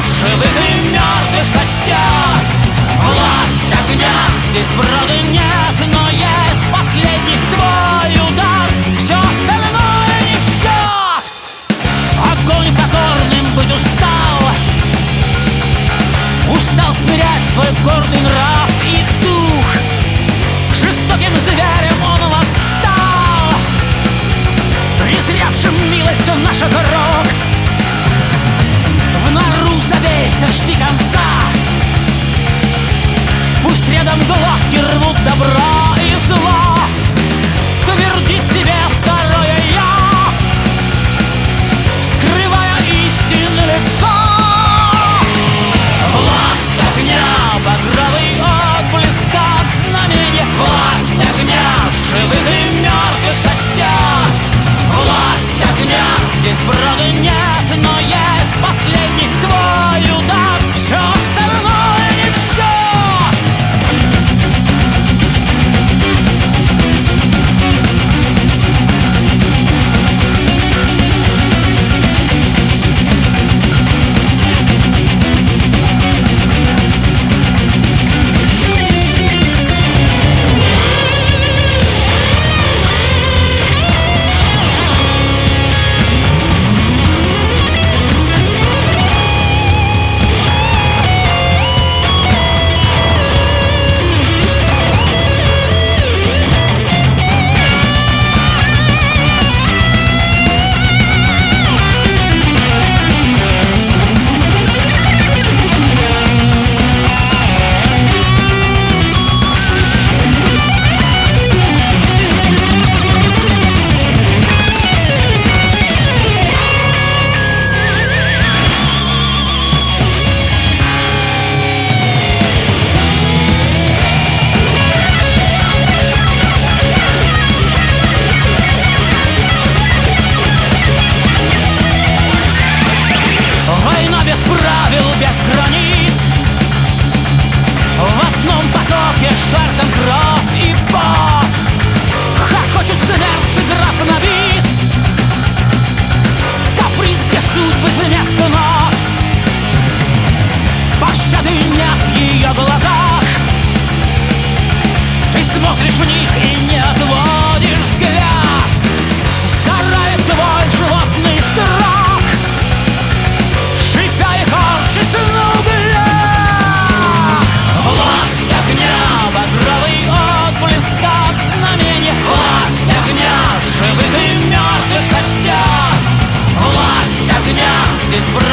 живых и мертвых сочтет. Власть огня, здесь брода нет, но есть последний твой удар. Все остальное не в счет. Огонь покорным быть устал, устал смирять свой гордый нрав и дух. Жестоким зверем он восстал, презревшим милостью наших рук. В нору забейся, жди конца. Пусть рядом глотки рвут добро и зло, твердит тебе второе я, скрывая истинное лицо. Власть огня, багровый отблеск от знамения. Власть огня, живых и мертвых сочтет. Власть огня, здесь брода нет, но есть последний твой удар. Все остальное не в счет. Без правил, без границ, в одном потоке шарком кровь и пот. Хохочет смерть, сыграв на бис, каприз, где судьбы вместо нот. Пощады нет в ее глазах, ты смотришь в них и не отводишь взгляд. Сгорает твой животный страх, на углях. Власть огня, багровый отблеск от знамения. Власть огня, живых и мертвых сочтет. Власть огня, здесь